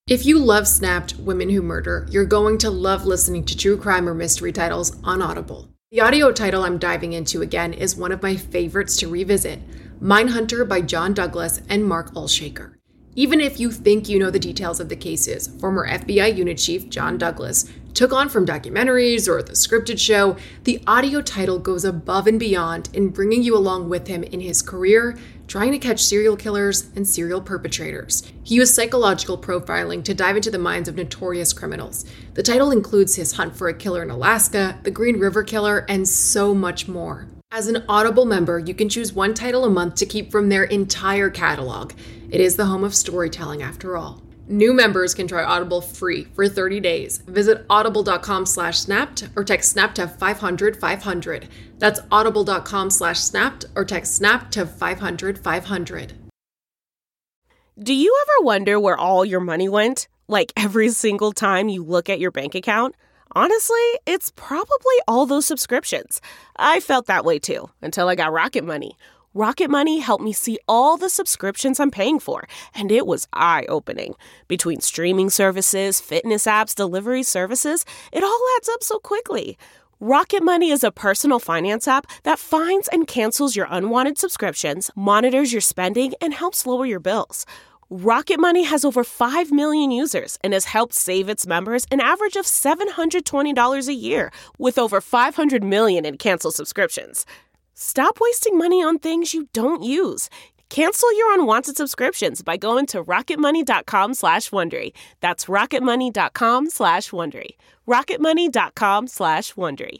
If you love Snapped Women Who Murder, you're going to love listening to true crime or mystery titles on Audible. The audio title I'm diving into again is one of my favorites to revisit, Mindhunter by John Douglas and Mark Olshaker. Even if you think you know the details of the cases former FBI unit chief John Douglas took on from documentaries or the scripted show, the audio title goes above and beyond in bringing you along with him in his career, trying to catch serial killers and serial perpetrators. He used psychological profiling to dive into the minds of notorious criminals. The title includes his hunt for a killer in Alaska, the Green River Killer, and so much more. As an Audible member, you can choose one title a month to keep from their entire catalog. It is the home of storytelling after all. New members can try Audible free for 30 days. Visit audible.com/snapped or text SNAP to 500-500. That's audible.com/snapped or text SNAP to 500-500. Do you ever wonder where all your money went? Like every single time you look at your bank account? Honestly, it's probably all those subscriptions. I felt that way too, until I got Rocket Money. Rocket Money helped me see all the subscriptions I'm paying for, and it was eye-opening. Between streaming services, fitness apps, delivery services, it all adds up so quickly. Rocket Money is a personal finance app that finds and cancels your unwanted subscriptions, monitors your spending, and helps lower your bills. Rocket Money has over 5 million users and has helped save its members an average of $720 a year, with over 500 million in canceled subscriptions. Stop wasting money on things you don't use. Cancel your unwanted subscriptions by going to rocketmoney.com/Wondery. That's rocketmoney.com/Wondery. rocketmoney.com/Wondery.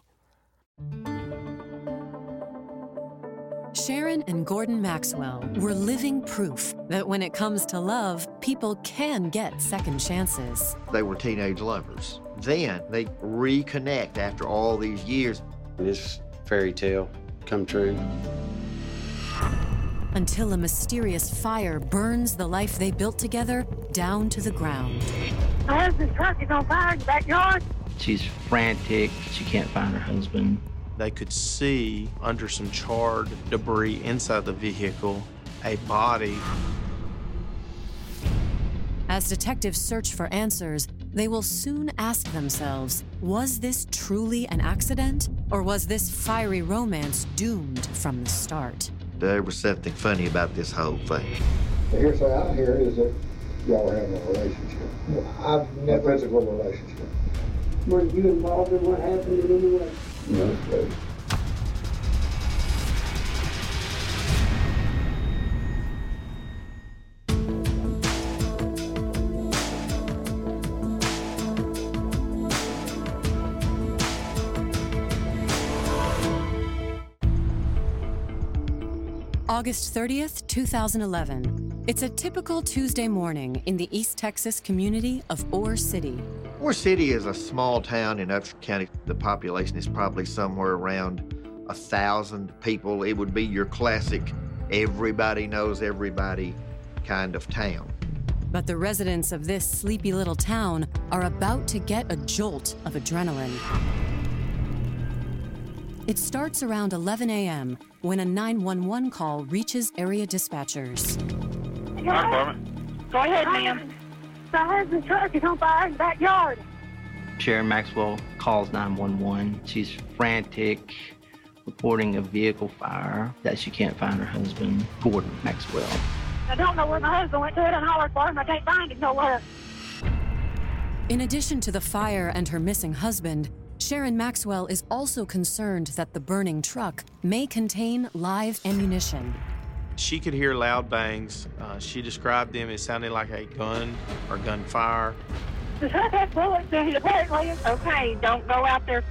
Sharon and Gordon Maxwell were living proof that when it comes to love, people can get second chances. They were teenage lovers. Then they reconnect after all these years. This fairy tale come true. Until a mysterious fire burns the life they built together down to the ground. My husband's truck is on fire in the backyard. She's frantic. She can't find her husband. They could see under some charred debris inside the vehicle a body. As detectives search for answers, they will soon ask themselves, was this truly an accident? Or was this fiery romance doomed from the start? There was something funny about this whole thing. The hearsay I hear is that y'all are having a relationship. I've never... A physical relationship. Were you involved in what happened in any way? No, sir. August 30th, 2011. It's a typical Tuesday morning in the East Texas community of Ore City. Ore City is a small town in Upshur County. The population is probably somewhere around 1,000 people. It would be your classic everybody knows everybody kind of town. But the residents of this sleepy little town are about to get a jolt of adrenaline. It starts around 11 a.m. when a 911 call reaches area dispatchers. Go ahead, ma'am. My husband's truck is on fire in the backyard. Sharon Maxwell calls 911. She's frantic, reporting a vehicle fire, that she can't find her husband, Gordon Maxwell. I don't know where my husband went to it. I hollered for him. I can't find him nowhere. In addition to the fire and her missing husband, Sharon Maxwell is also concerned that the burning truck may contain live ammunition. She could hear loud bangs. She described them as sounding like a gun or gunfire. The truck has bullets in it, apparently. Okay, don't go out there.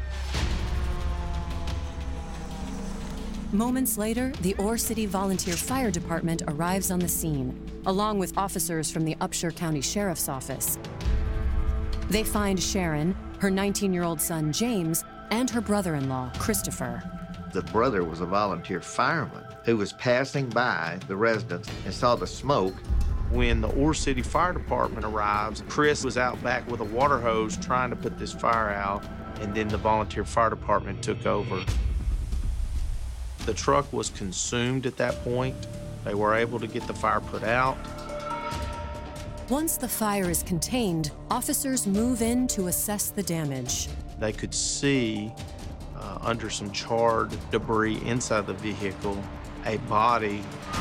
Moments later, the Ore City Volunteer Fire Department arrives on the scene, along with officers from the Upshur County Sheriff's Office. They find Sharon, her 19-year-old son, James, and her brother-in-law, Christopher. The brother was a volunteer fireman who was passing by the residence and saw the smoke. When the Ore City Fire Department arrives, Chris was out back with a water hose trying to put this fire out, and then the volunteer fire department took over. The truck was consumed at that point. They were able to get the fire put out. Once the fire is contained, officers move in to assess the damage. They could see under some charred debris inside the vehicle a body.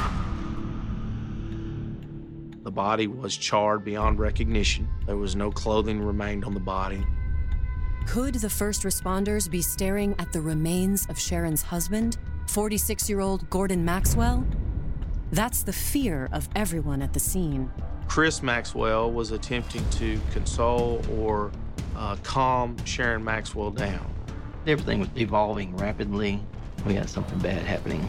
The body was charred beyond recognition. There was no clothing remained on the body. Could the first responders be staring at the remains of Sharon's husband, 46-year-old Gordon Maxwell? That's the fear of everyone at the scene. Chris Maxwell was attempting to console or calm Sharon Maxwell down. Everything was evolving rapidly. We had something bad happening.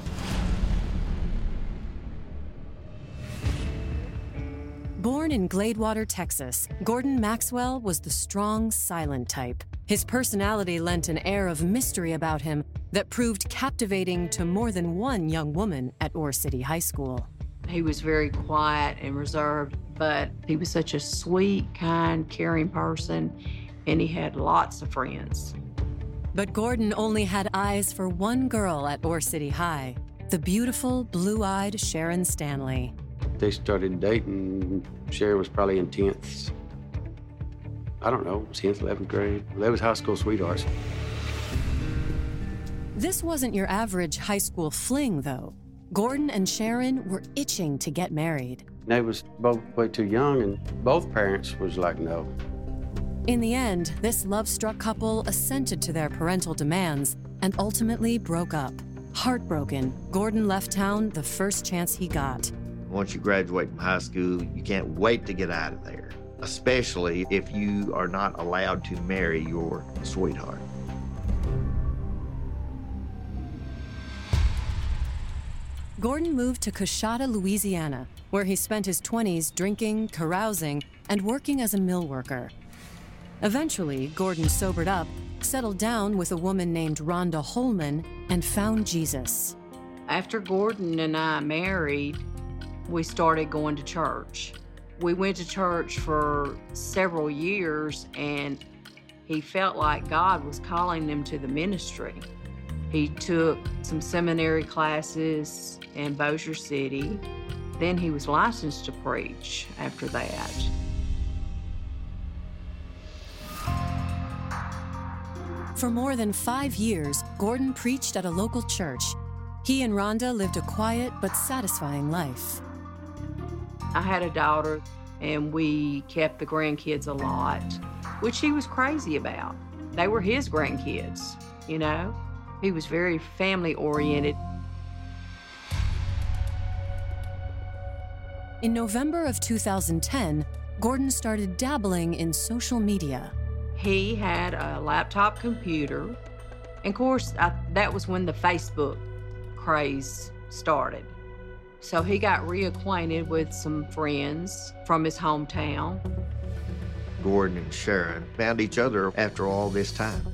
Born in Gladewater, Texas, Gordon Maxwell was the strong, silent type. His personality lent an air of mystery about him that proved captivating to more than one young woman at Ore City High School. He was very quiet and reserved, but he was such a sweet, kind, caring person, and he had lots of friends. But Gordon only had eyes for one girl at Ore City High, the beautiful, blue-eyed Sharon Stanley. They started dating. Sharon was probably in 10th. I don't know, 10th, 11th grade. They was high school sweethearts. This wasn't your average high school fling, though. Gordon and Sharon were itching to get married. They was both way too young, and both parents was like, no. In the end, this love-struck couple assented to their parental demands and ultimately broke up. Heartbroken, Gordon left town the first chance he got. Once you graduate from high school, you can't wait to get out of there, especially if you are not allowed to marry your sweetheart. Gordon moved to Coshada, Louisiana, where he spent his 20s drinking, carousing, and working as a mill worker. Eventually, Gordon sobered up, settled down with a woman named Rhonda Holman, and found Jesus. After Gordon and I married, we started going to church. We went to church for several years, and he felt like God was calling him to the ministry. He took some seminary classes in Bossier City. Then he was licensed to preach after that. For more than 5 years, Gordon preached at a local church. He and Rhonda lived a quiet but satisfying life. I had a daughter, and we kept the grandkids a lot, which he was crazy about. They were his grandkids, you know? He was very family-oriented. In November of 2010, Gordon started dabbling in social media. He had a laptop computer. And of course, that was when the Facebook craze started. So he got reacquainted with some friends from his hometown. Gordon and Sharon found each other after all this time.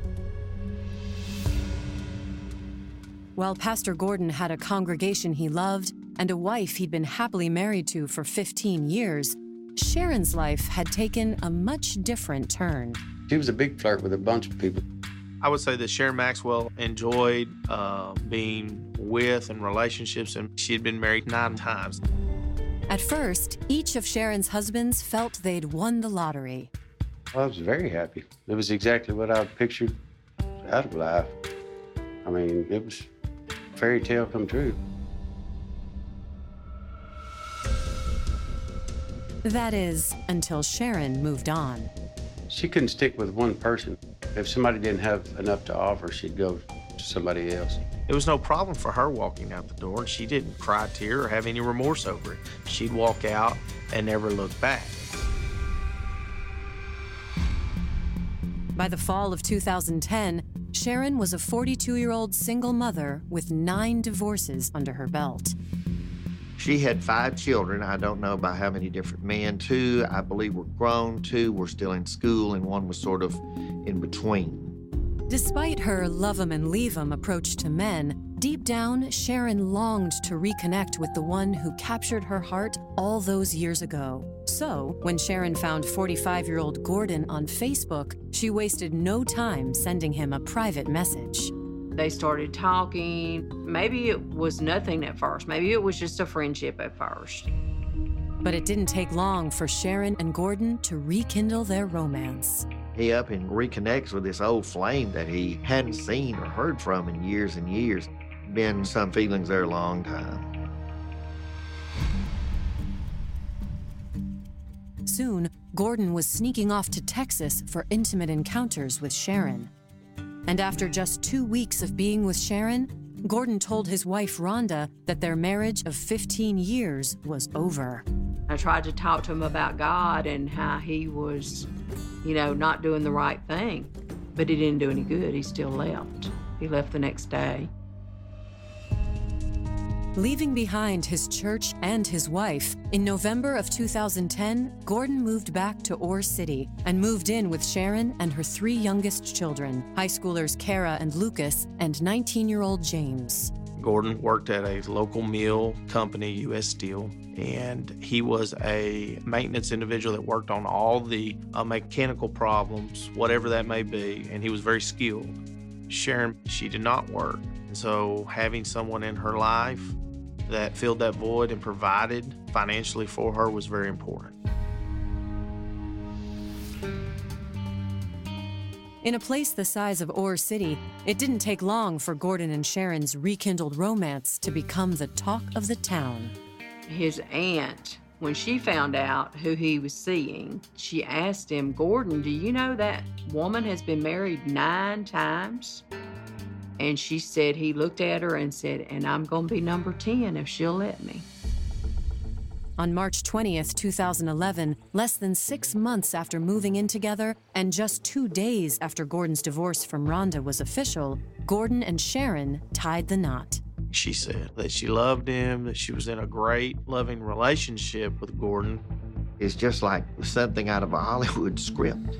While Pastor Gordon had a congregation he loved and a wife he'd been happily married to for 15 years, Sharon's life had taken a much different turn. She was a big flirt with a bunch of people. I would say that Sharon Maxwell enjoyed being with and relationships, and she had been married 9 times. At first, each of Sharon's husbands felt they'd won the lottery. I was very happy. It was exactly what I pictured out of life. I mean, it was a fairy tale come true. That is, until Sharon moved on. She couldn't stick with one person. If somebody didn't have enough to offer, she'd go to somebody else. It was no problem for her walking out the door, and she didn't cry a tear or have any remorse over it. She'd walk out and never look back. By the fall of 2010, Sharon was a 42-year-old single mother with 9 divorces under her belt. She had 5 children. I don't know by how many different men. 2, I believe, were grown. 2 were still in school, and 1 was sort of in between. Despite her love 'em and leave 'em approach to men, deep down, Sharon longed to reconnect with the one who captured her heart all those years ago. So, when Sharon found 45-year-old Gordon on Facebook, she wasted no time sending him a private message. They started talking. Maybe it was nothing at first. Maybe it was just a friendship at first. But it didn't take long for Sharon and Gordon to rekindle their romance. He up and reconnects with this old flame that he hadn't seen or heard from in years and years. Been some feelings there a long time. Soon, Gordon was sneaking off to Texas for intimate encounters with Sharon. And after just 2 weeks of being with Sharon, Gordon told his wife Rhonda that their marriage of 15 years was over. I tried to talk to him about God and how he was, not doing the right thing. But he didn't do any good. He still left. He left the next day. Leaving behind his church and his wife, in November of 2010, Gordon moved back to Ore City and moved in with Sharon and her 3 youngest children, high schoolers Kara and Lucas, and 19-year-old James. Gordon worked at a local mill company, U.S. Steel, and he was a maintenance individual that worked on all the mechanical problems, whatever that may be, and he was very skilled. Sharon, she did not work, and so having someone in her life that filled that void and provided financially for her was very important. In a place the size of Ore City, it didn't take long for Gordon and Sharon's rekindled romance to become the talk of the town. His aunt, when she found out who he was seeing, she asked him, "Gordon, do you know that woman has been married 9 times?" And she said, he looked at her and said, "And I'm going to be number 10 if she'll let me." On March 20th, 2011, less than 6 months after moving in together and just 2 days after Gordon's divorce from Rhonda was official, Gordon and Sharon tied the knot. She said that she loved him, that she was in a great, loving relationship with Gordon. It's just like something out of a Hollywood script.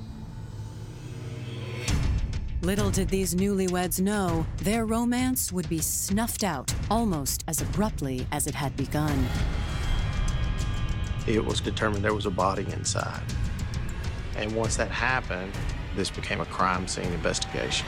Little did these newlyweds know, their romance would be snuffed out almost as abruptly as it had begun. It was determined there was a body inside. And once that happened, this became a crime scene investigation.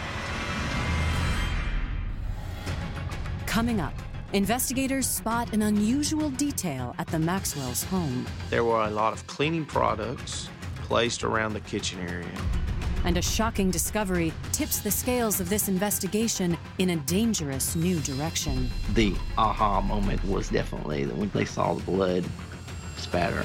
Coming up, investigators spot an unusual detail at the Maxwell's home. There were a lot of cleaning products placed around the kitchen area. And a shocking discovery tips the scales of this investigation in a dangerous new direction. The aha moment was definitely when they saw the blood spatter.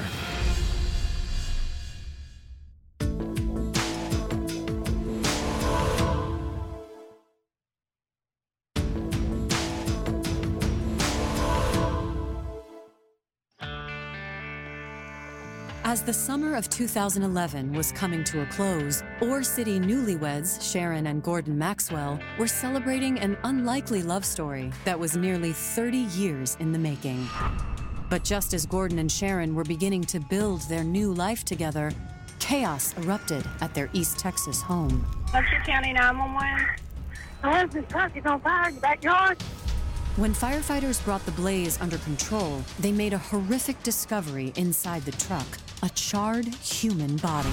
As the summer of 2011 was coming to a close, Ore City newlyweds, Sharon and Gordon Maxwell, were celebrating an unlikely love story that was nearly 30 years in the making. But just as Gordon and Sharon were beginning to build their new life together, chaos erupted at their East Texas home. Upshur County 911. My husband's truck is on fire in the backyard. When firefighters brought the blaze under control, they made a horrific discovery inside the truck, a charred human body.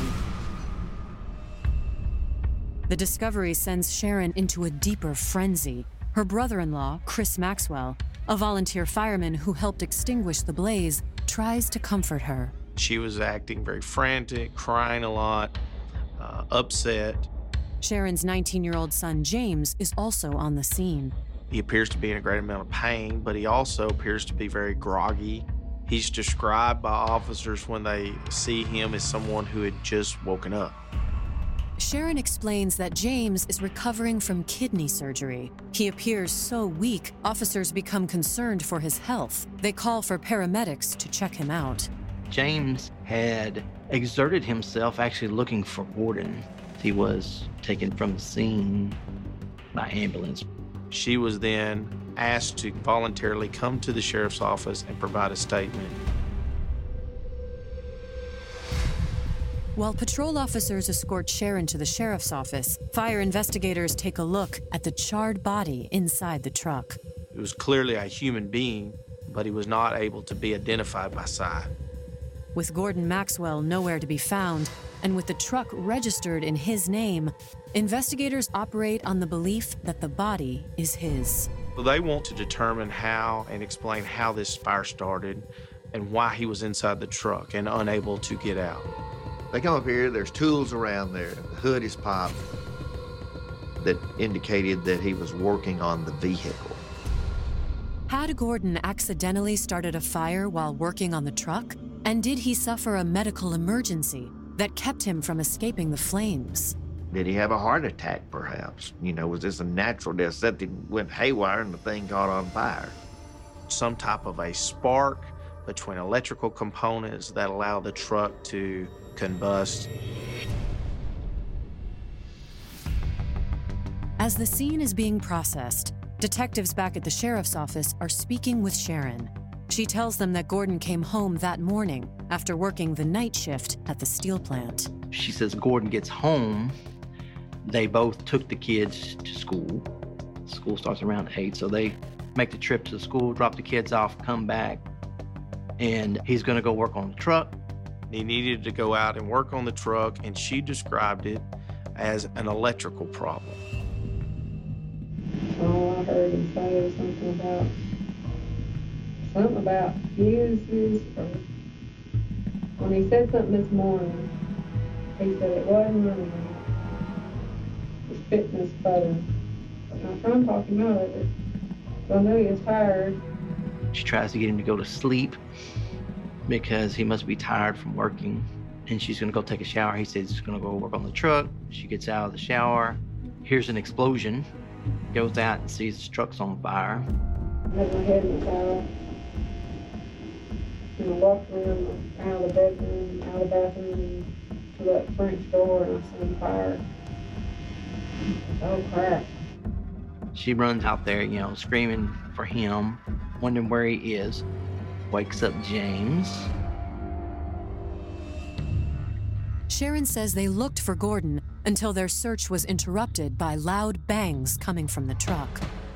The discovery sends Sharon into a deeper frenzy. Her brother-in-law, Chris Maxwell, a volunteer fireman who helped extinguish the blaze, tries to comfort her. She was acting very frantic, crying a lot, upset. Sharon's 19-year-old son, James, is also on the scene. He appears to be in a great amount of pain, but he also appears to be very groggy. He's described by officers when they see him as someone who had just woken up. Sharon explains that James is recovering from kidney surgery. He appears so weak, officers become concerned for his health. They call for paramedics to check him out. James had exerted himself actually looking for Gordon. He was taken from the scene by ambulance. She was then asked to voluntarily come to the sheriff's office and provide a statement. While patrol officers escort Sharon to the sheriff's office, fire investigators take a look at the charred body inside the truck. It was clearly a human being, but he was not able to be identified by sight. With Gordon Maxwell nowhere to be found, and with the truck registered in his name, investigators operate on the belief that the body is his. They want to determine how and explain how this fire started. and why he was inside the truck and unable to get out. They come up here, there's tools around there, the hood is popped, that indicated that he was working on the vehicle. Had Gordon accidentally started a fire while working on the truck? And did he suffer a medical emergency that kept him from escaping the flames? Did he have a heart attack, perhaps? Was this a natural death? Something went haywire and the thing caught on fire. Some type of a spark between electrical components that allow the truck to combust. As the scene is being processed, detectives back at the sheriff's office are speaking with Sharon. She tells them that Gordon came home that morning after working the night shift at the steel plant. She says Gordon gets home. They both took the kids to school. School starts around 8, so they make the trip to the school, drop the kids off, come back, and he's gonna go work on the truck. He needed to go out and work on the truck, and she described it as an electrical problem. All I heard him say was something about fuses, or when he said something this morning, he said it wasn't running right. It was fitting his phone. And I tried to talk him out of it, so I knew he was tired. She tries to get him to go to sleep because he must be tired from working, and she's gonna go take a shower. He says he's gonna go work on the truck. She gets out of the shower, hears an explosion, goes out and sees the truck's on fire. I had my head in the shower, and I walked around out of the bedroom, out of the bathroom, to that French door, and I seen fire. Oh, crap. She runs out there, screaming for him, wondering where he is. Wakes up James. Sharon says they looked for Gordon until their search was interrupted by loud bangs coming from the truck.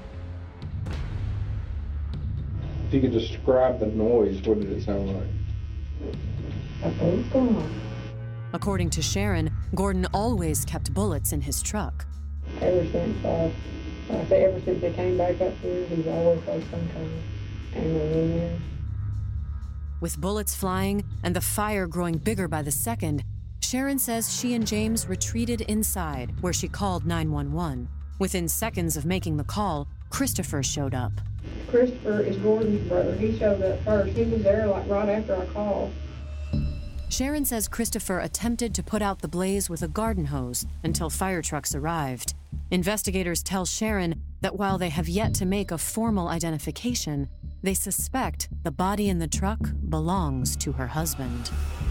If you could describe the noise, what did it sound like? What's going on? According to Sharon, Gordon always kept bullets in his truck. Ever since they came back up here, he's always had some kind of ammo in there. With bullets flying and the fire growing bigger by the second, Sharon says she and James retreated inside, where she called 911. Within seconds of making the call, Christopher showed up. Christopher is Gordon's brother. He showed up first. He was there right after I called. Sharon says Christopher attempted to put out the blaze with a garden hose until fire trucks arrived. Investigators tell Sharon that while they have yet to make a formal identification, they suspect the body in the truck belongs to her husband.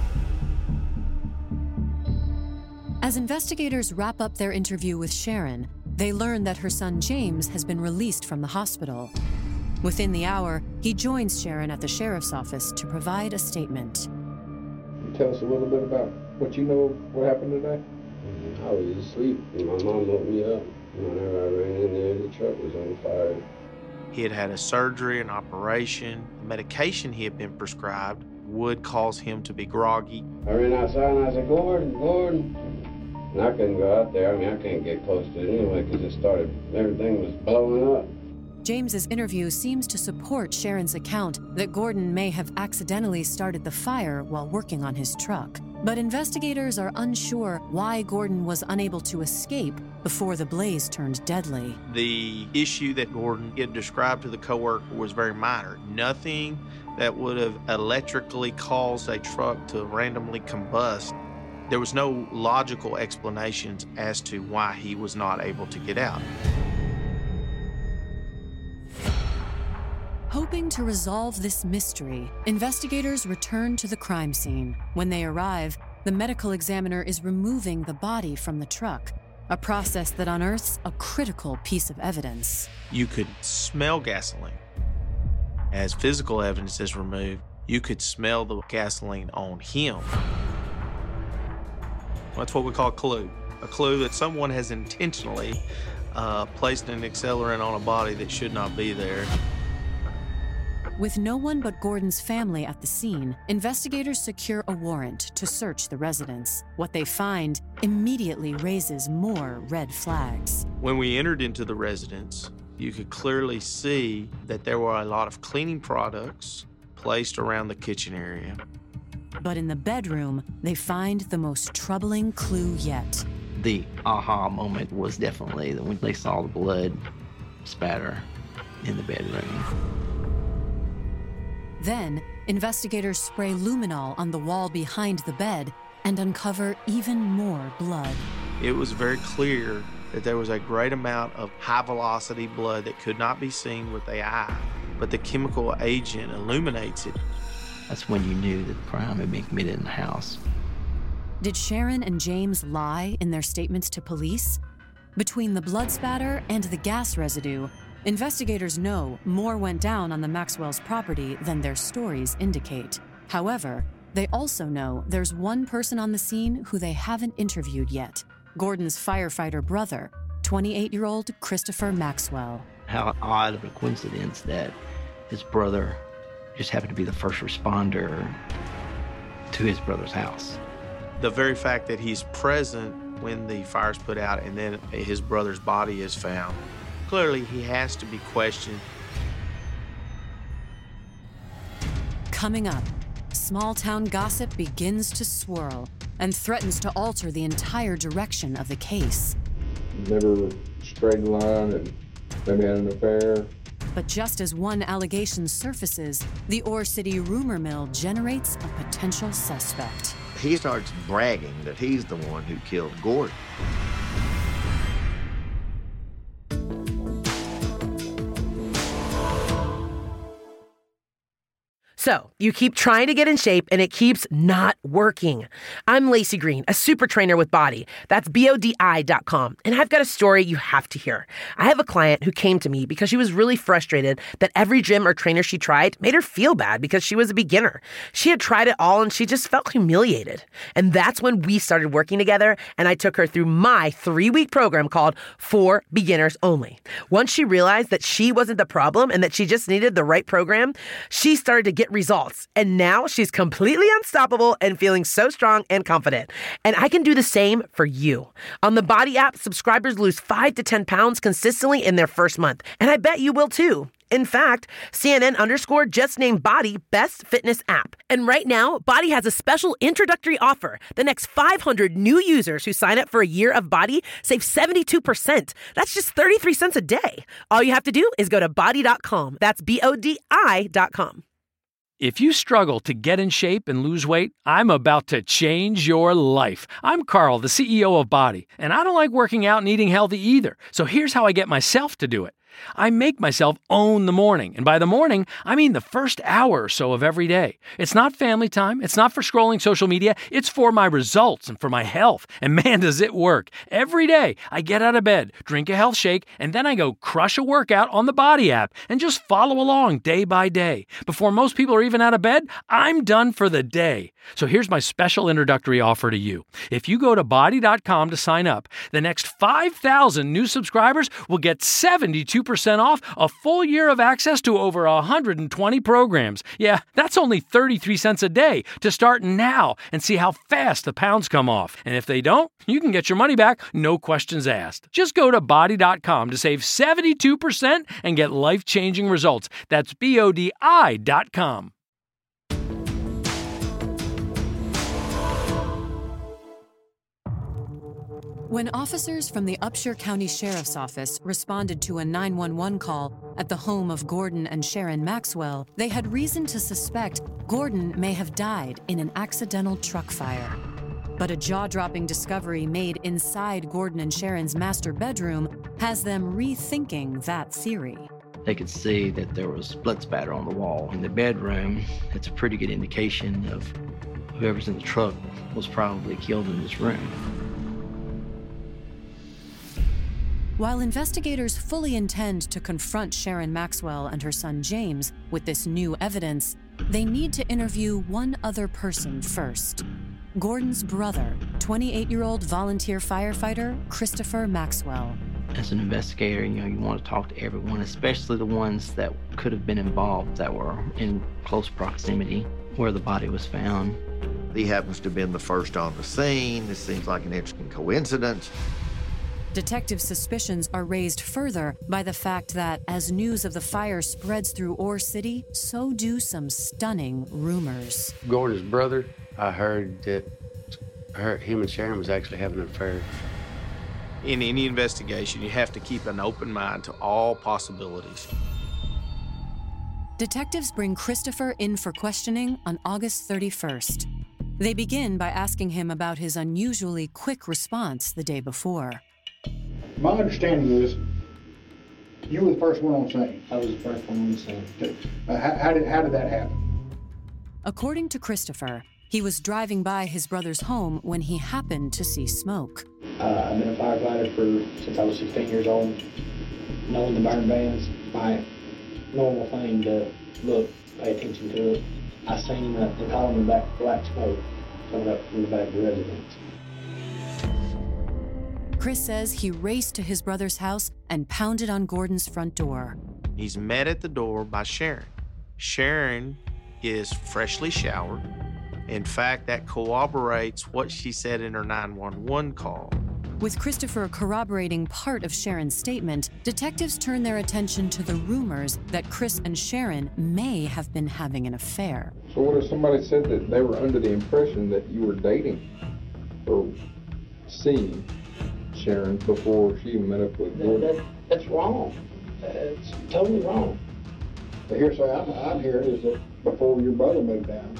As investigators wrap up their interview with Sharon, they learn that her son James has been released from the hospital. Within the hour, he joins Sharon at the sheriff's office to provide a statement. Tell us a little bit about what you know what happened today. I was asleep and my mom woke me up. Whenever I ran in there, the truck was on fire. He had had a surgery, an operation. The medication he had been prescribed would cause him to be groggy. I ran outside and I said, Gordon. And I couldn't go out there. I couldn't get close to it anyway because everything was blowing up. James's interview seems to support Sharon's account that Gordon may have accidentally started the fire while working on his truck. But investigators are unsure why Gordon was unable to escape before the blaze turned deadly. The issue that Gordon had described to the coworker was very minor. Nothing that would have electrically caused a truck to randomly combust. There was no logical explanations as to why he was not able to get out. Hoping to resolve this mystery, investigators return to the crime scene. When they arrive, the medical examiner is removing the body from the truck, a process that unearths a critical piece of evidence. You could smell gasoline. As physical evidence is removed, you could smell the gasoline on him. That's what we call a clue that someone has intentionally placed an accelerant on a body that should not be there. With no one but Gordon's family at the scene, investigators secure a warrant to search the residence. What they find immediately raises more red flags. When we entered into the residence, you could clearly see that there were a lot of cleaning products, placed around the kitchen area. But in the bedroom, they find the most troubling clue yet. The aha moment was definitely when they saw the blood spatter in the bedroom. Then, investigators spray luminol on the wall behind the bed and uncover even more blood. It was very clear that there was a great amount of high-velocity blood that could not be seen with the eye, but the chemical agent illuminates it. That's when you knew that the crime had been committed in the house. Did Sharon and James lie in their statements to police? Between the blood spatter and the gas residue, investigators know more went down on the Maxwell's property than their stories indicate. However, they also know there's one person on the scene who they haven't interviewed yet: Gordon's firefighter brother, 28-year-old Christopher Maxwell. How odd of a coincidence that his brother just happened to be the first responder to his brother's house. The very fact that he's present when the fire's put out and then his brother's body is found, clearly he has to be questioned. Coming up, small-town gossip begins to swirl and threatens to alter the entire direction of the case. Never straight in line and maybe had an affair. But just as one allegation surfaces, the Ore City rumor mill generates a potential suspect. He starts bragging that he's the one who killed Gordon. So, you keep trying to get in shape and it keeps not working. I'm Lacey Green, a super trainer with Body. That's BODI.com. And I've got a story you have to hear. I have a client who came to me because she was really frustrated that every gym or trainer she tried made her feel bad because she was a beginner. She had tried it all and she just felt humiliated. And that's when we started working together and I took her through my 3-week program called For Beginners Only. Once she realized that she wasn't the problem and that she just needed the right program, she started to get results. And now she's completely unstoppable and feeling so strong and confident. And I can do the same for you. On the Body app, subscribers lose 5 to 10 pounds consistently in their first month. And I bet you will too. In fact, CNN_ just named Body Best Fitness App. And right now, Body has a special introductory offer. The next 500 new users who sign up for a year of Body save 72%. That's just 33 cents a day. All you have to do is go to Body.com. That's BODI.com. If you struggle to get in shape and lose weight, I'm about to change your life. I'm Carl, the CEO of Body, and I don't like working out and eating healthy either. So here's how I get myself to do it. I make myself own the morning. And by the morning, I mean the first hour or so of every day. It's not family time. It's not for scrolling social media. It's for my results and for my health. And man, does it work. Every day, I get out of bed, drink a health shake, and then I go crush a workout on the Body app and just follow along day by day. Before most people are even out of bed, I'm done for the day. So here's my special introductory offer to you. If you go to Body.com to sign up, the next 5,000 new subscribers will get 72% off a full year of access to over 120 programs. Yeah, that's only 33 cents a day to start now and see how fast the pounds come off. And if they don't, you can get your money back, no questions asked. Just go to Body.com to save 72% and get life-changing results. That's BODI.com. When officers from the Upshur County Sheriff's Office responded to a 911 call at the home of Gordon and Sharon Maxwell, they had reason to suspect Gordon may have died in an accidental truck fire. But a jaw-dropping discovery made inside Gordon and Sharon's master bedroom has them rethinking that theory. They could see that there was blood spatter on the wall in the bedroom. It's a pretty good indication of whoever's in the truck was probably killed in this room. While investigators fully intend to confront Sharon Maxwell and her son James with this new evidence, they need to interview one other person first. Gordon's brother, 28-year-old volunteer firefighter Christopher Maxwell. As an investigator, you want to talk to everyone, especially the ones that could have been involved that were in close proximity where the body was found. He happens to have been the first on the scene. This seems like an interesting coincidence. Detective suspicions are raised further by the fact that as news of the fire spreads through Ore City, so do some stunning rumors. Gordon's brother, I heard that him and Sharon was actually having an affair. In any investigation, you have to keep an open mind to all possibilities. Detectives bring Christopher in for questioning on August 31st. They begin by asking him about his unusually quick response the day before. My understanding is you were the first one on scene. I was the first one on the scene. How did that happen? According to Christopher, he was driving by his brother's home when he happened to see smoke. I've been a firefighter since I was 16 years old. Knowing the burn bands, my normal thing to look, pay attention to it. I seen the column of black smoke coming up from the back of the residence. Chris says he raced to his brother's house and pounded on Gordon's front door. He's met at the door by Sharon. Sharon is freshly showered. In fact, that corroborates what she said in her 911 call. With Christopher corroborating part of Sharon's statement, detectives turn their attention to the rumors that Chris and Sharon may have been having an affair. So what if somebody said that they were under the impression that you were dating or seeing Sharon before she met up with Gordon? That's wrong. It's totally wrong. The hearsay I'm hearing is that before your brother moved down,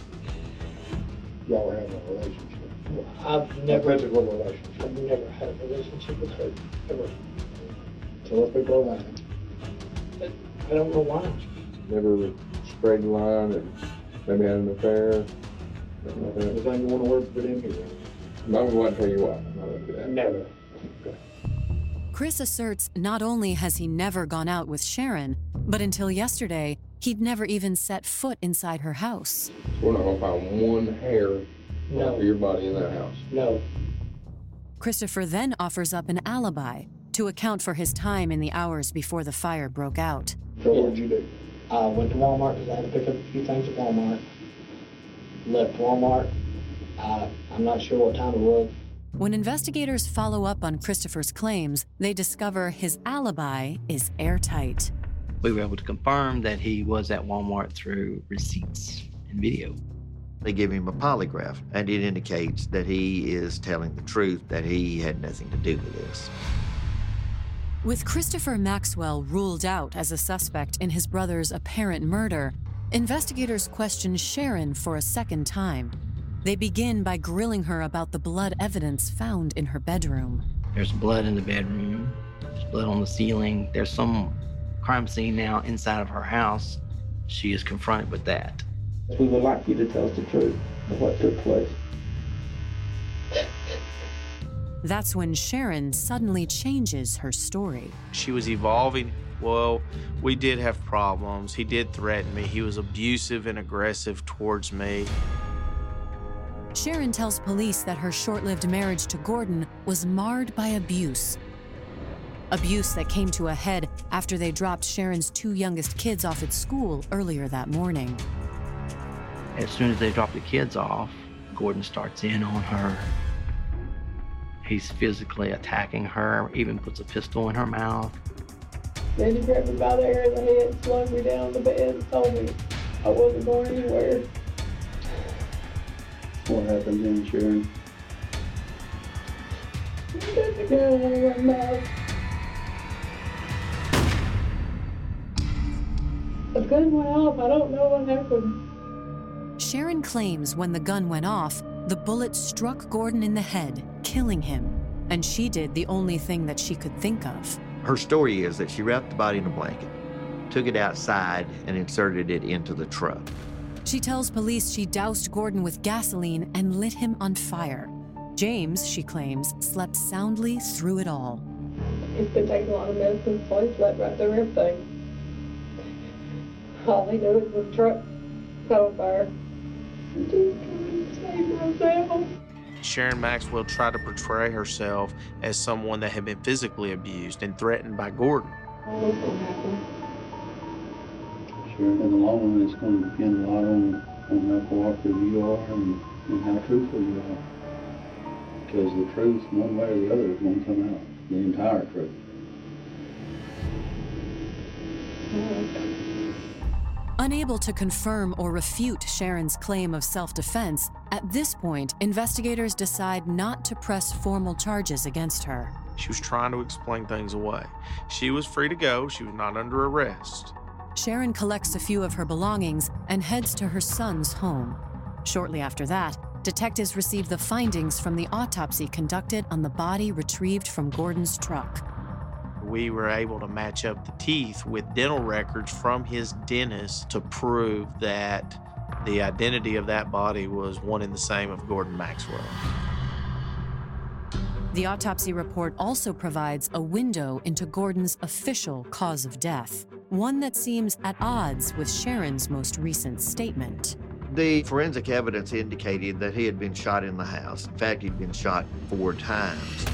y'all were having a relationship. I've never a physical relationship. I've never had a relationship with her, ever. So let's people are lying. I don't know why. Never sprayed the line and maybe had an affair. Was anything going to work for them here? I'm going to tell you what. Never. Okay. Chris asserts not only has he never gone out with Sharon, but until yesterday, he'd never even set foot inside her house. So we're not going to find one hair of your body in that house? No. Christopher then offers up an alibi to account for his time in the hours before the fire broke out. So what did you do? I went to Walmart because I had to pick up a few things at Walmart. Left Walmart. I'm not sure what time it was. When investigators follow up on Christopher's claims, they discover his alibi is airtight. We were able to confirm that he was at Walmart through receipts and video. They give him a polygraph, and it indicates that he is telling the truth, that he had nothing to do with this. With Christopher Maxwell ruled out as a suspect in his brother's apparent murder, investigators question Sharon for a second time. They begin by grilling her about the blood evidence found in her bedroom. There's blood in the bedroom. There's blood on the ceiling. There's some crime scene now inside of her house. She is confronted with that. We would like you to tell us the truth of what took place. That's when Sharon suddenly changes her story. She was evolving. Well, we did have problems. He did threaten me. He was abusive and aggressive towards me. Sharon tells police that her short-lived marriage to Gordon was marred by abuse. Abuse that came to a head after they dropped Sharon's two youngest kids off at school earlier that morning. As soon as they drop the kids off, Gordon starts in on her. He's physically attacking her, even puts a pistol in her mouth. Then he grabbed me by the hair of the head, slung me down on the bed, and told me I wasn't going anywhere. What happened then, Sharon? He got the gun out of my mouth. The gun went off. I don't know what happened. Sharon claims when the gun went off, the bullet struck Gordon in the head, killing him, and she did the only thing that she could think of. Her story is that she wrapped the body in a blanket, took it outside, and inserted it into the truck. She tells police she doused Gordon with gasoline and lit him on fire. James, she claims, slept soundly through it all. He's been taking a lot of medicine, so he slept right through everything. All he knew was the truck caught on fire. I'm just trying to save myself. Sharon Maxwell tried to portray herself as someone that had been physically abused and threatened by Gordon. What's going to happen? Sure, in the long run, it's going to depend a lot on how cooperative you are and how truthful you are. Because the truth, one way or the other, is going to come out. The entire truck. Unable to confirm or refute Sharon's claim of self-defense, at this point, investigators decide not to press formal charges against her. She was trying to explain things away. She was free to go. She was not under arrest. Sharon collects a few of her belongings and heads to her son's home. Shortly after that, detectives receive the findings from the autopsy conducted on the body retrieved from Gordon's truck. We were able to match up the teeth with dental records from his dentist to prove that the identity of that body was one and the same of Gordon Maxwell. The autopsy report also provides a window into Gordon's official cause of death, one that seems at odds with Sharon's most recent statement. The forensic evidence indicated that he had been shot in the house. In fact, he'd been shot 4 times.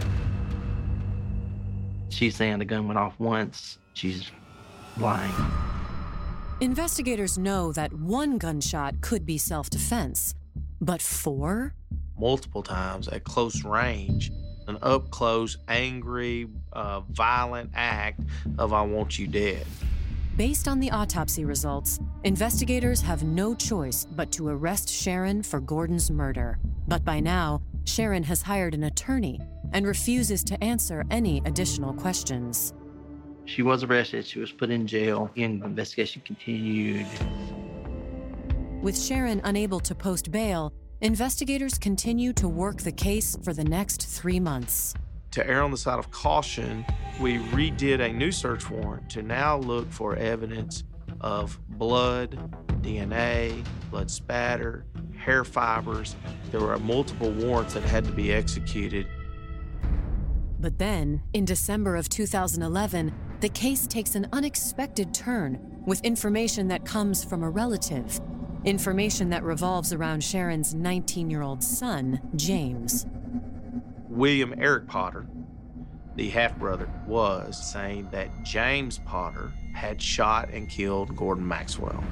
She's saying the gun went off once. She's lying. Investigators know that 1 gunshot could be self-defense, but 4? Multiple times at close range, an up-close, angry, violent act of "I want you dead." Based on the autopsy results, investigators have no choice but to arrest Sharon for Gordon's murder. But by now, Sharon has hired an attorney and refuses to answer any additional questions. She was arrested. She was put in jail. And the investigation continued. With Sharon unable to post bail, investigators continue to work the case for the next 3 months. To err on the side of caution, we redid a new search warrant to now look for evidence of blood, DNA, blood spatter, hair fibers. There were multiple warrants that had to be executed. But then, in December of 2011, the case takes an unexpected turn with information that comes from a relative. Information that revolves around Sharon's 19-year-old son, James. William Eric Potter, the half-brother, was saying that James Potter had shot and killed Gordon Maxwell.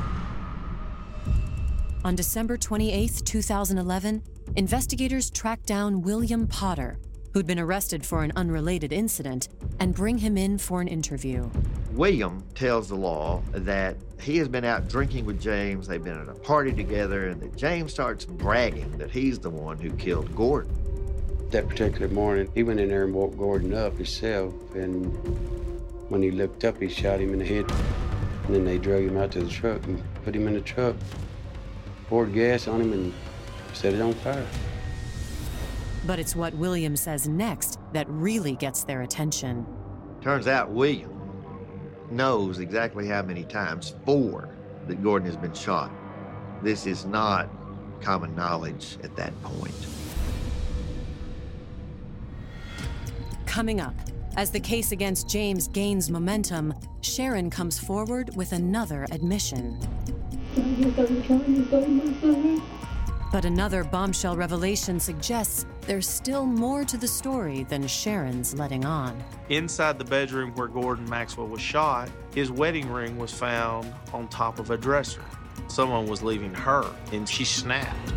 On December 28, 2011, investigators track down William Potter, who'd been arrested for an unrelated incident, and bring him in for an interview. William tells the law that he has been out drinking with James, they've been at a party together, and that James starts bragging that he's the one who killed Gordon. That particular morning, he went in there and woke Gordon up himself, and when he looked up, he shot him in the head. And then they drug him out to the truck and put him in the truck, poured gas on him, and set it on fire. But it's what William says next that really gets their attention. Turns out William knows exactly how many times, 4, that Gordon has been shot. This is not common knowledge at that point. Coming up, as the case against James gains momentum, Sharon comes forward with another admission. But another bombshell revelation suggests there's still more to the story than Sharon's letting on. Inside the bedroom where Gordon Maxwell was shot, his wedding ring was found on top of a dresser. Someone was leaving her, and she snapped.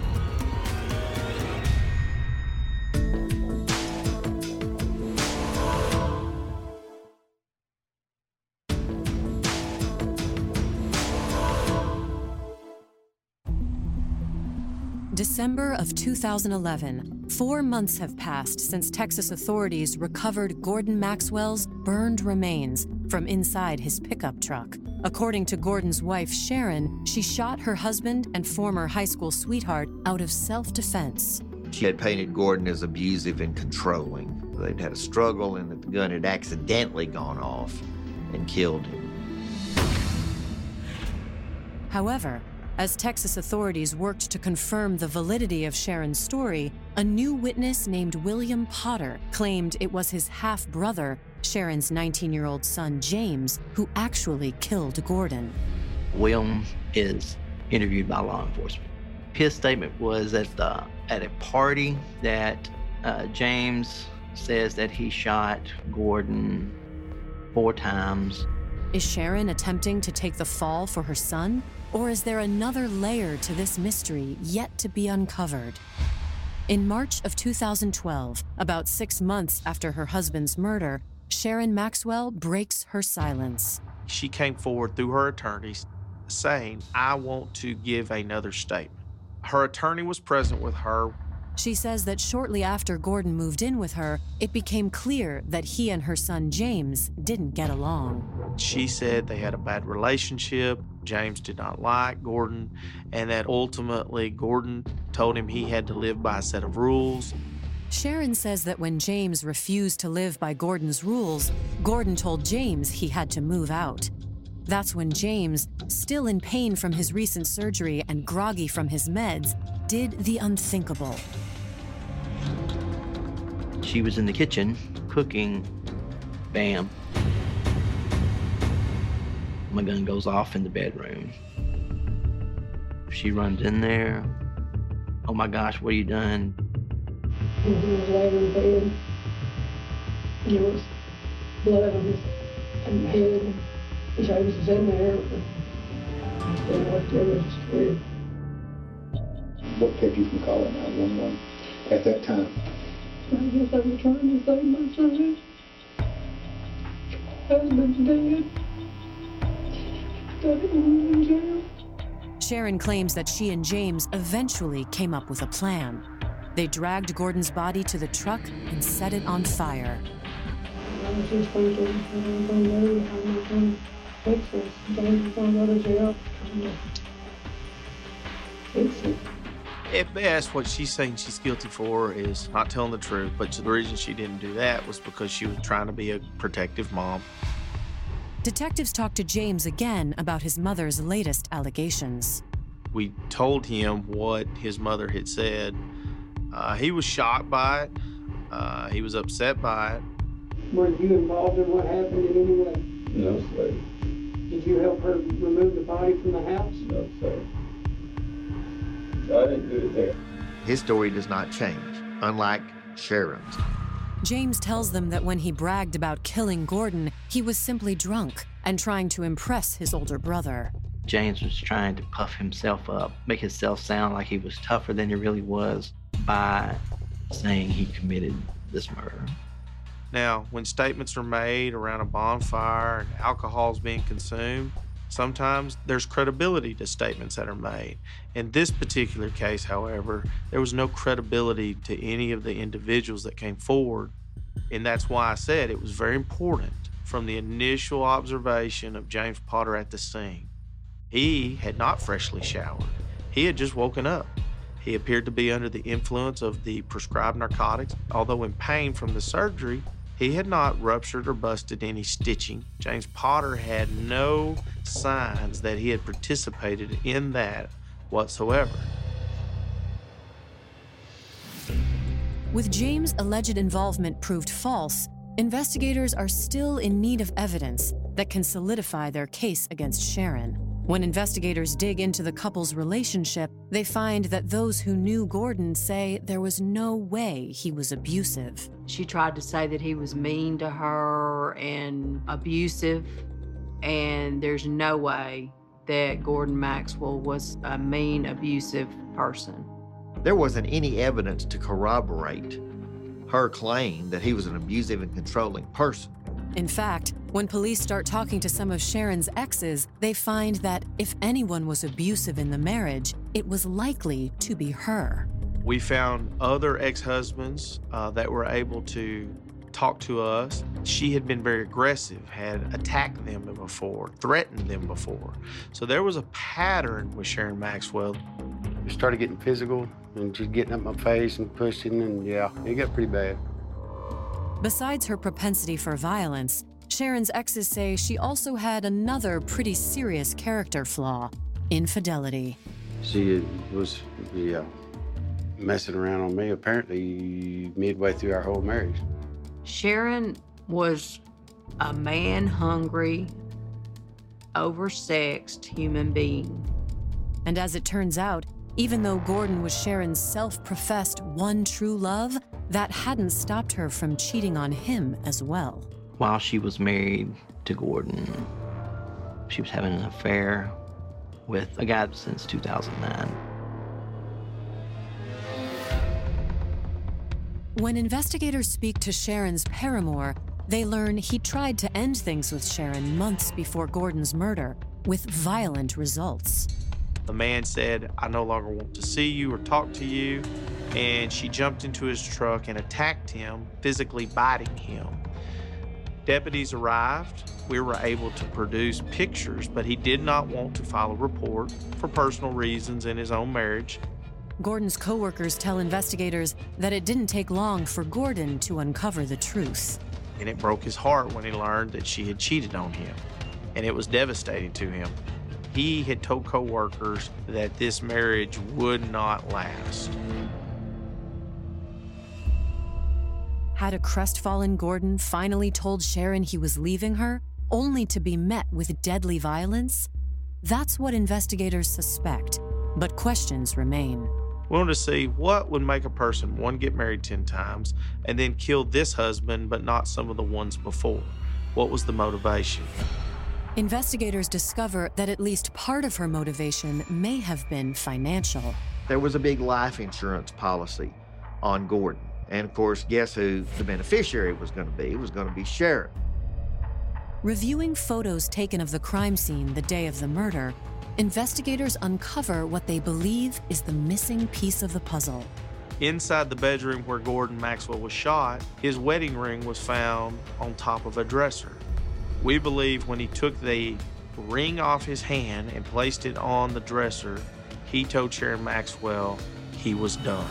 December of 2011, 4 months have passed since Texas authorities recovered Gordon Maxwell's burned remains from inside his pickup truck. According to Gordon's wife, Sharon, she shot her husband and former high school sweetheart out of self-defense. She had painted Gordon as abusive and controlling. They'd had a struggle and that the gun had accidentally gone off and killed him. However, as Texas authorities worked to confirm the validity of Sharon's story, a new witness named William Potter claimed it was his half-brother, Sharon's 19-year-old son, James, who actually killed Gordon. William is interviewed by law enforcement. His statement was at a party that James says that he shot Gordon 4 times. Is Sharon attempting to take the fall for her son? Or is there another layer to this mystery yet to be uncovered? In March of 2012, about 6 months after her husband's murder, Sharon Maxwell breaks her silence. She came forward through her attorneys saying, I want to give another statement. Her attorney was present with her. She says that shortly after Gordon moved in with her, it became clear that he and her son James didn't get along. She said they had a bad relationship. James did not like Gordon, and that ultimately Gordon told him he had to live by a set of rules. Sharon says that when James refused to live by Gordon's rules, Gordon told James he had to move out. That's when James, still in pain from his recent surgery and groggy from his meds, did the unthinkable. She was in the kitchen cooking. Bam. My gun goes off in the bedroom. She runs in there. Oh my gosh, what have you done? He was laying in bed. There was blood on his head. James was in there. I still looked there, it was just weird. What kept you from calling 911 at that time? I guess I was trying to save my son. Husband's dead. I didn't want him in jail. Sharon claims that she and James eventually came up with a plan. They dragged Gordon's body to the truck and set it on fire. I was just thinking, I'm going to move, I'm not going to fix this. James is going to go to jail. I'm going to fix it. At best, what she's saying she's guilty for is not telling the truth, but the reason she didn't do that was because she was trying to be a protective mom. Detectives talked to James again about his mother's latest allegations. We told him what his mother had said. He was shocked by it. He was upset by it. Were you involved in what happened in any way? No, sir. Did you help her remove the body from the house? No, sir. I didn't do it there. His story does not change, unlike Sharon's. James tells them that when he bragged about killing Gordon, he was simply drunk and trying to impress his older brother. James was trying to puff himself up, make himself sound like he was tougher than he really was by saying he committed this murder. Now, when statements are made around a bonfire and alcohol is being consumed, sometimes there's credibility to statements that are made. In this particular case, however, there was no credibility to any of the individuals that came forward. And that's why I said it was very important from the initial observation of James Potter at the scene. He had not freshly showered. He had just woken up. He appeared to be under the influence of the prescribed narcotics. Although in pain from the surgery, he had not ruptured or busted any stitching. James Potter had no signs that he had participated in that whatsoever. With James' alleged involvement proved false, investigators are still in need of evidence that can solidify their case against Sharon. When investigators dig into the couple's relationship, they find that those who knew Gordon say there was no way he was abusive. She tried to say that he was mean to her and abusive, and there's no way that Gordon Maxwell was a mean, abusive person. There wasn't any evidence to corroborate her claim that he was an abusive and controlling person. In fact, when police start talking to some of Sharon's exes, they find that if anyone was abusive in the marriage, it was likely to be her. We found other ex-husbands that were able to talk to us. She had been very aggressive, had attacked them before, threatened them before. So there was a pattern with Sharon Maxwell. It started getting physical and just getting up my face and pushing, and yeah, it got pretty bad. Besides her propensity for violence, Sharon's exes say she also had another pretty serious character flaw: infidelity. She was, messing around on me apparently midway through our whole marriage. Sharon was a man-hungry, oversexed human being. And as it turns out, even though Gordon was Sharon's self-professed one true love, that hadn't stopped her from cheating on him as well. While she was married to Gordon, she was having an affair with a guy since 2009. When investigators speak to Sharon's paramour, they learn he tried to end things with Sharon months before Gordon's murder, with violent results. The man said, "I no longer want to see you or talk to you," and she jumped into his truck and attacked him, physically biting him. Deputies arrived. We were able to produce pictures, but he did not want to file a report for personal reasons in his own marriage. Gordon's co-workers tell investigators that it didn't take long for Gordon to uncover the truth. And it broke his heart when he learned that she had cheated on him, and it was devastating to him. He had told co-workers that this marriage would not last. Had a crestfallen Gordon finally told Sharon he was leaving her, only to be met with deadly violence? That's what investigators suspect, but questions remain. We wanted to see what would make a person, one, get married 10 times, and then kill this husband, but not some of the ones before. What was the motivation? Investigators discover that at least part of her motivation may have been financial. There was a big life insurance policy on Gordon. And of course, guess who the beneficiary was going to be? It was going to be Sharon. Reviewing photos taken of the crime scene the day of the murder, investigators uncover what they believe is the missing piece of the puzzle. Inside the bedroom where Gordon Maxwell was shot, his wedding ring was found on top of a dresser. We believe when he took the ring off his hand and placed it on the dresser, he told Sharon Maxwell he was done.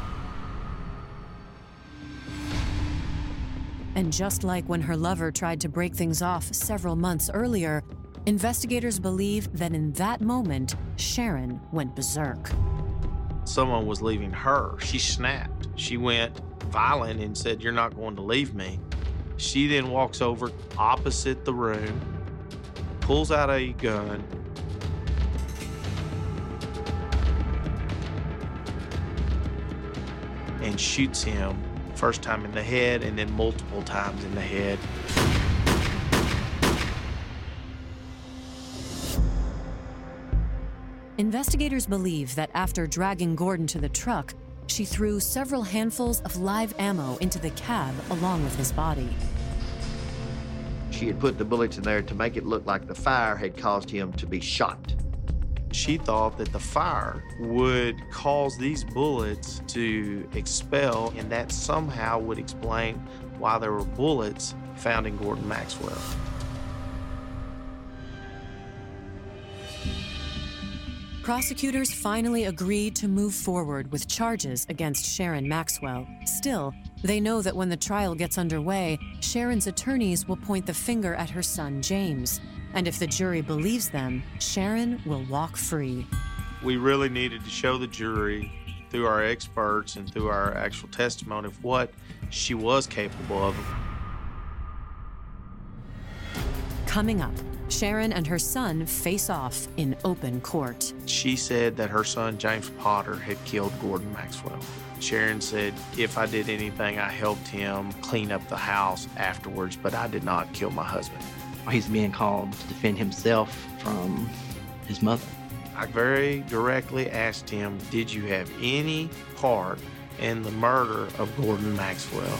And just like when her lover tried to break things off several months earlier, investigators believe that in that moment, Sharon went berserk. Someone was leaving her. She snapped. She went violent and said, "You're not going to leave me." She then walks over opposite the room, pulls out a gun, and shoots him, first time in the head and then multiple times in the head. Investigators believe that after dragging Gordon to the truck, she threw several handfuls of live ammo into the cab along with his body. She had put the bullets in there to make it look like the fire had caused him to be shot. She thought that the fire would cause these bullets to expel, and that somehow would explain why there were bullets found in Gordon Maxwell. Prosecutors finally agreed to move forward with charges against Sharon Maxwell. Still, they know that when the trial gets underway, Sharon's attorneys will point the finger at her son, James. And if the jury believes them, Sharon will walk free. We really needed to show the jury, through our experts and through our actual testimony, of what she was capable of. Coming up, Sharon and her son face off in open court. She said that her son, James Potter, had killed Gordon Maxwell. Sharon said, "If I did anything, I helped him clean up the house afterwards, but I did not kill my husband." He's being called to defend himself from his mother. I very directly asked him, "Did you have any part in the murder of Gordon Maxwell?"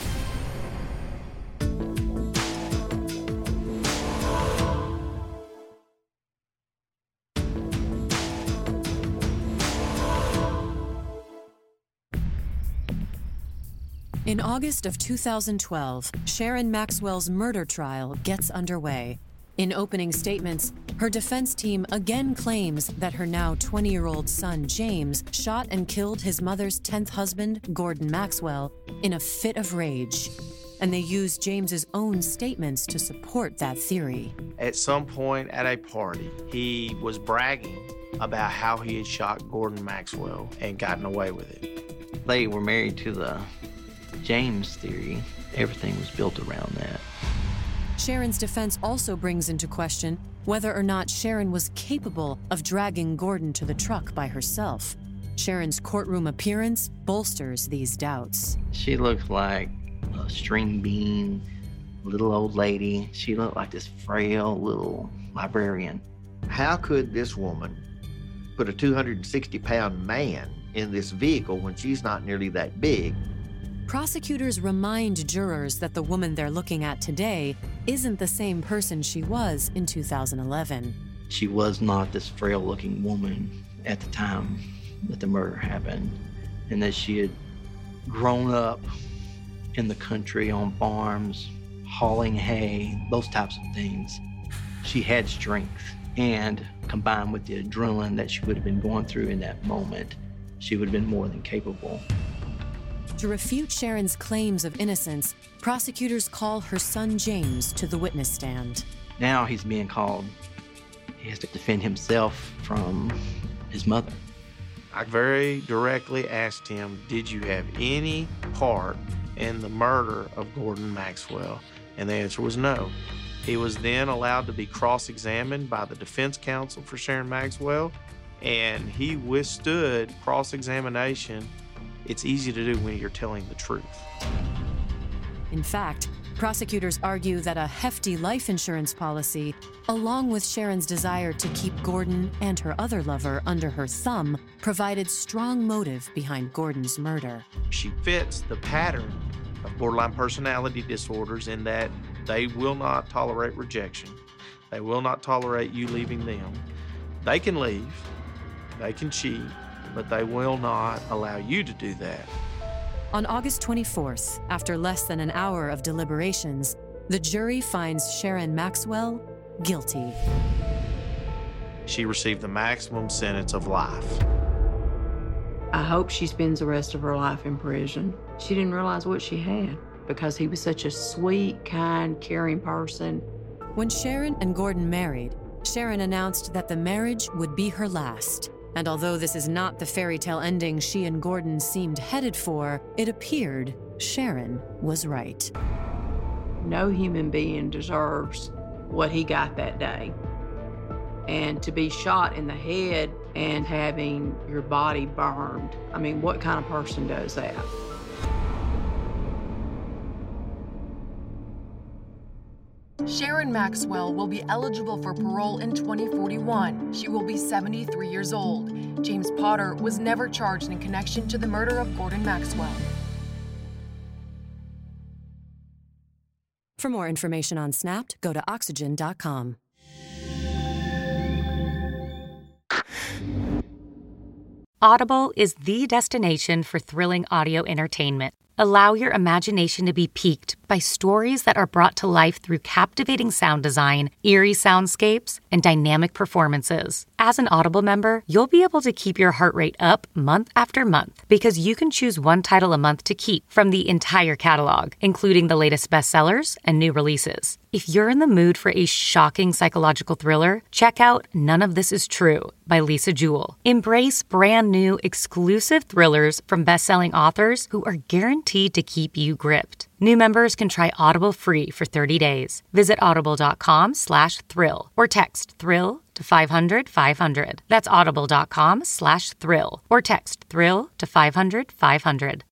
In August of 2012, Sharon Maxwell's murder trial gets underway. In opening statements, her defense team again claims that her now 20-year-old son, James, shot and killed his mother's 10th husband, Gordon Maxwell, in a fit of rage. And they use James's own statements to support that theory. At some point at a party, he was bragging about how he had shot Gordon Maxwell and gotten away with it. They were married to the James theory. Everything was built around that. Sharon's defense also brings into question whether or not Sharon was capable of dragging Gordon to the truck by herself. Sharon's courtroom appearance bolsters these doubts. She looked like a string bean, little old lady. She looked like this frail little librarian. How could this woman put a 260-pound man in this vehicle when she's not nearly that big? prosecutors remind jurors that the woman they're looking at today isn't the same person she was in 2011. She was not this frail-looking woman at the time that the murder happened, and that she had grown up in the country on farms, hauling hay, those types of things. She had strength, and combined with the adrenaline that she would have been going through in that moment, she would have been more than capable. To refute Sharon's claims of innocence, prosecutors call her son James to the witness stand. Now he's being called. He has to defend himself from his mother. I very directly asked him, did you have any part in the murder of Gordon Maxwell? And the answer was no. He was then allowed to be cross-examined by the defense counsel for Sharon Maxwell, and he withstood cross-examination. It's easy to do when you're telling the truth. In fact, prosecutors argue that a hefty life insurance policy, along with Sharon's desire to keep Gordon and her other lover under her thumb, provided strong motive behind Gordon's murder. She fits the pattern of borderline personality disorders in that they will not tolerate rejection. They will not tolerate you leaving them. They can leave, they can cheat, but they will not allow you to do that. On August 24th, after less than an hour of deliberations, the jury finds Sharon Maxwell guilty. She received the maximum sentence of life. I hope she spends the rest of her life in prison. She didn't realize what she had because he was such a sweet, kind, caring person. When Sharon and Gordon married, Sharon announced that the marriage would be her last. And although this is not the fairy tale ending she and Gordon seemed headed for, it appeared Sharon was right. No human being deserves what he got that day. And to be shot in the head and having your body burned, I mean, what kind of person does that? Sharon Maxwell will be eligible for parole in 2041. She will be 73 years old. James Potter was never charged in connection to the murder of Gordon Maxwell. For more information on Snapped, go to Oxygen.com. Audible is the destination for thrilling audio entertainment. Allow your imagination to be piqued by stories that are brought to life through captivating sound design, eerie soundscapes, and dynamic performances. As an Audible member, you'll be able to keep your heart rate up month after month because you can choose one title a month to keep from the entire catalog, including the latest bestsellers and new releases. If you're in the mood for a shocking psychological thriller, check out None of This Is True by Lisa Jewell. Embrace brand new exclusive thrillers from best-selling authors who are guaranteed to keep you gripped. New members can try Audible free for 30 days. Visit audible.com/thrill or text thrill to 500-500. That's audible.com/thrill or text thrill to 500-500.